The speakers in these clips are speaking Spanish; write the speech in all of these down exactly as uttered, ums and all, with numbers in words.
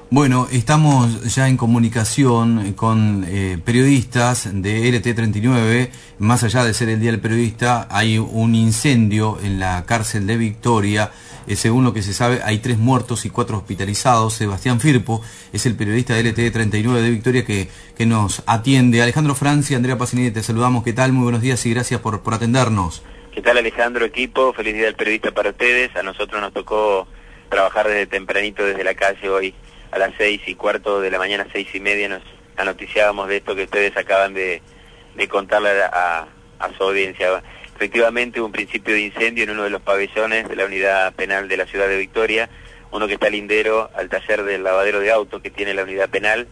Bueno, estamos ya en comunicación con eh, periodistas de L T treinta y nueve. Más allá de ser el Día del Periodista, hay un incendio en la cárcel de Victoria. Eh, según lo que se sabe, hay tres muertos y cuatro hospitalizados. Sebastián Firpo es el periodista de L T treinta y nueve de Victoria que, que nos atiende. Alejandro Francia, Andrea Pacinini, te saludamos. ¿Qué tal? Muy buenos días y gracias por, por atendernos. ¿Qué tal, Alejandro, equipo? Feliz Día del Periodista para ustedes. A nosotros nos tocó trabajar desde tempranito, desde la calle hoy. A las seis y cuarto de la mañana, seis y media, nos anoticiábamos de esto que ustedes acaban de, de contarle a, a su audiencia. Efectivamente, hubo un principio de incendio en uno de los pabellones de la unidad penal de la ciudad de Victoria, uno que está lindero al taller del lavadero de autos que tiene la unidad penal.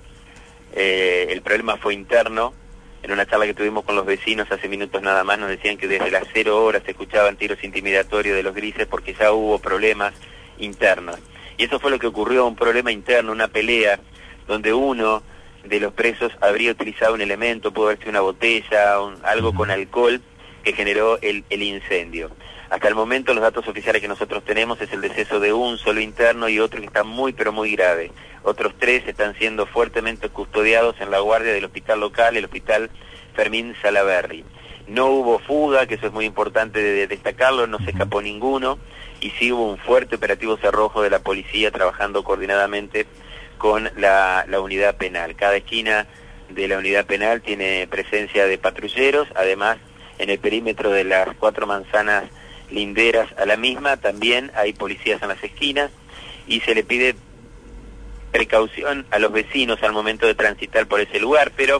Eh, el problema fue interno. En una charla que tuvimos con los vecinos hace minutos nada más, nos decían que desde las cero horas se escuchaban tiros intimidatorios de los grises porque ya hubo problemas internos. Y eso fue lo que ocurrió, un problema interno, una pelea, donde uno de los presos habría utilizado un elemento, pudo haber sido una botella, un, algo con alcohol, que generó el, el incendio. Hasta el momento los datos oficiales que nosotros tenemos es el deceso de un solo interno y otro que está muy pero muy grave. Otros tres están siendo fuertemente custodiados en la guardia del hospital local, el hospital Fermín Salaberry. No hubo fuga, que eso es muy importante de destacarlo, no se escapó ninguno, y sí hubo un fuerte operativo cerrojo de la policía trabajando coordinadamente con la, la unidad penal. Cada esquina de la unidad penal tiene presencia de patrulleros, además en el perímetro de las cuatro manzanas linderas a la misma también hay policías en las esquinas y se le pide precaución a los vecinos al momento de transitar por ese lugar, pero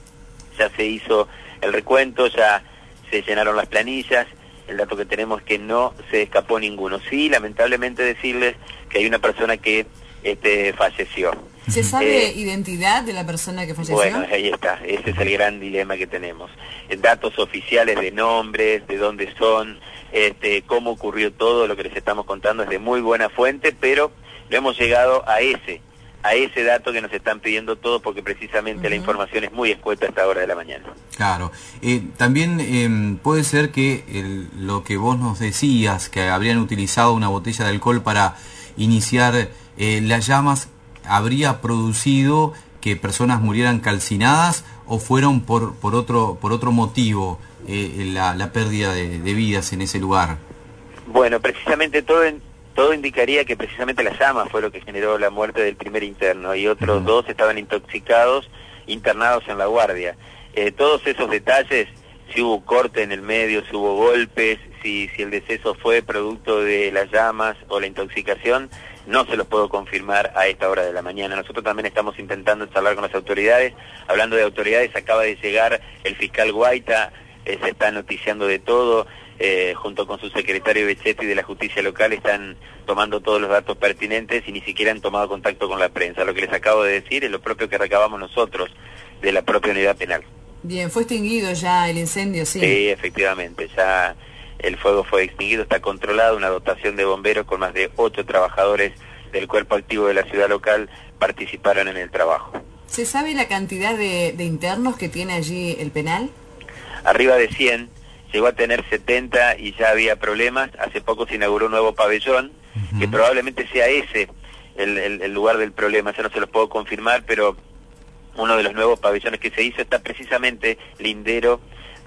ya se hizo el recuento, ya se llenaron las planillas. El dato que tenemos es que no se escapó ninguno. Sí, lamentablemente decirles que hay una persona que este, falleció. ¿Se sabe eh, identidad de la persona que falleció? Bueno, ahí está. Ese es el gran dilema que tenemos. Eh, datos oficiales de nombres, de dónde son, este, cómo ocurrió todo, lo que les estamos contando es de muy buena fuente, pero no hemos llegado a ese, a ese dato que nos están pidiendo todos porque precisamente uh-huh. la información es muy escueta a esta hora de la mañana. Claro. Eh, también eh, puede ser que el, lo que vos nos decías, que habrían utilizado una botella de alcohol para iniciar eh, las llamas, habría producido que personas murieran calcinadas o fueron por, por, otro, por otro motivo eh, la, la pérdida de, de vidas en ese lugar. Bueno, precisamente todo en... Todo indicaría que precisamente la llama fue lo que generó la muerte del primer interno y otros uh-huh. dos estaban intoxicados, internados en la guardia. Eh, todos esos detalles, si hubo corte en el medio, si hubo golpes, si, si el deceso fue producto de las llamas o la intoxicación, no se los puedo confirmar a esta hora de la mañana. Nosotros también estamos intentando charlar con las autoridades. Hablando de autoridades, acaba de llegar el fiscal Guaita, eh, se está noticiando de todo. Eh, junto con su secretario Becchetti de la Justicia Local están tomando todos los datos pertinentes y ni siquiera han tomado contacto con la prensa. Lo que les acabo de decir es lo propio que recabamos nosotros de la propia unidad penal. Bien, ¿fue extinguido ya el incendio? Sí, sí, efectivamente, ya el fuego fue extinguido, está controlado, una dotación de bomberos con más de ocho trabajadores del cuerpo activo de la ciudad local participaron en el trabajo. ¿Se sabe la cantidad de, de internos que tiene allí el penal? Arriba de cien. Llegó a tener setenta y ya había problemas. Hace poco se inauguró un nuevo pabellón, uh-huh. que probablemente sea ese el, el, el lugar del problema. Yo no se los puedo confirmar, pero uno de los nuevos pabellones que se hizo está precisamente lindero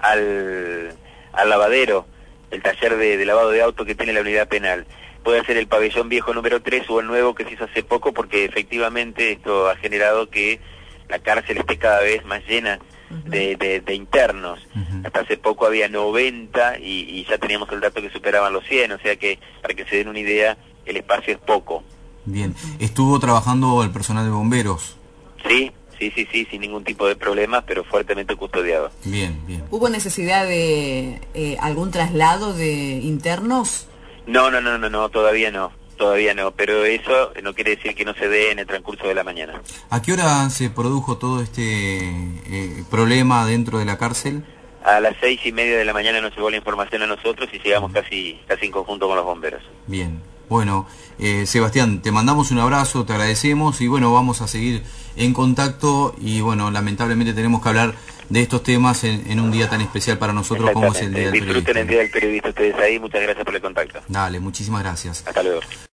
al, al lavadero, el taller de, de lavado de auto que tiene la unidad penal. Puede ser el pabellón viejo número tres o el nuevo que se hizo hace poco, porque efectivamente esto ha generado que la cárcel esté cada vez más llena De, de, de internos. Uh-huh. Hasta hace poco había noventa y, y ya teníamos el dato que superaban los cien, o sea que para que se den una idea el espacio es poco. Bien, ¿estuvo trabajando el personal de bomberos? Sí, sí, sí, sí, sin ningún tipo de problemas, pero fuertemente custodiado. Bien, bien. ¿Hubo necesidad de eh, algún traslado de internos? No, no, no, no, no, todavía no. Todavía no, pero eso no quiere decir que no se dé en el transcurso de la mañana. ¿A qué hora se produjo todo este eh, problema dentro de la cárcel? A las seis y media de la mañana nos llegó la información a nosotros y llegamos casi, casi en conjunto con los bomberos. Bien, bueno, eh, Sebastián, te mandamos un abrazo, te agradecemos y bueno, vamos a seguir en contacto y bueno, lamentablemente tenemos que hablar de estos temas en, en un día tan especial para nosotros como es el Día del Periodista. Disfruten el Día del Periodista ustedes ahí, muchas gracias por el contacto. Dale, muchísimas gracias. Hasta luego.